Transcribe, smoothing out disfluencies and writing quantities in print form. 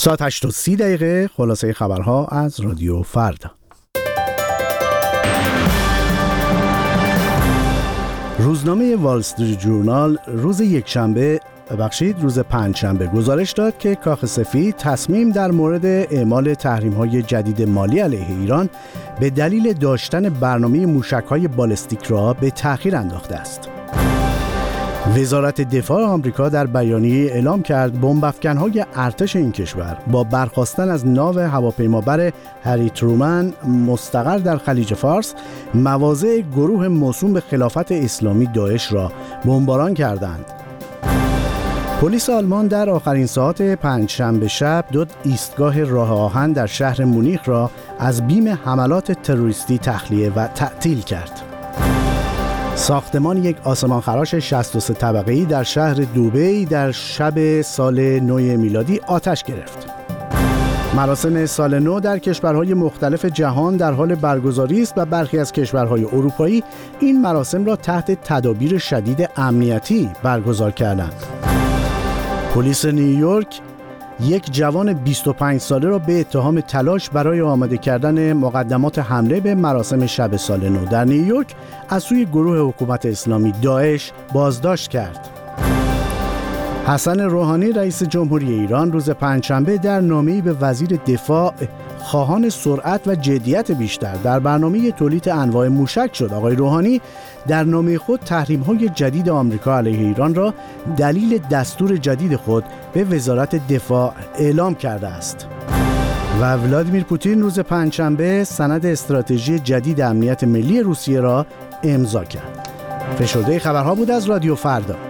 ساعت 8:30 خلاصه خبرها از رادیو فردا. روزنامه وال استریت جورنال روز پنجشنبه گزارش داد که کاخ سفید تصمیم در مورد اعمال تحریم‌های جدید مالی علیه ایران به دلیل داشتن برنامه موشک‌های بالستیک را به تأخیر انداخته است. وزارت دفاع آمریکا در بیانیه اعلام کرد بمب‌افکن‌های ارتش این کشور با برخاستن از ناو هواپیمابر هری ترومن مستقر در خلیج فارس مواضع گروه موسوم به خلافت اسلامی داعش را بمباران کردند. پلیس آلمان در آخرین ساعات پنجشنبه شب 2 ایستگاه راه آهن در شهر مونیخ را از بیم حملات تروریستی تخلیه و تعطیل کرد. ساختمان یک آسمانخراش 63 طبقه‌ای در شهر دوبی در شب سال نو میلادی آتش گرفت. مراسم سال نو در کشورهای مختلف جهان در حال برگزاری است و برخی از کشورهای اروپایی این مراسم را تحت تدابیر شدید امنیتی برگزار کردند. پلیس نیویورک یک جوان 25 ساله را به اتهام تلاش برای آماده کردن مقدمات حمله به مراسم شب سال نو در نیویورک از سوی گروه حکومت اسلامی داعش بازداشت کرد. حسن روحانی رئیس جمهوری ایران روز پنجشنبه در نامه‌ای به وزیر دفاع خواهان سرعت و جدیت بیشتر در برنامه تولید انواع موشک شد. آقای روحانی در نامه خود تحریم‌های جدید آمریکا علیه ایران را دلیل دستور جدید خود به وزارت دفاع اعلام کرده است. و ولادیمیر پوتین روز پنجشنبه سند استراتژی جدید امنیت ملی روسیه را امضا کرد. فشرده خبرها بود از رادیو فردا.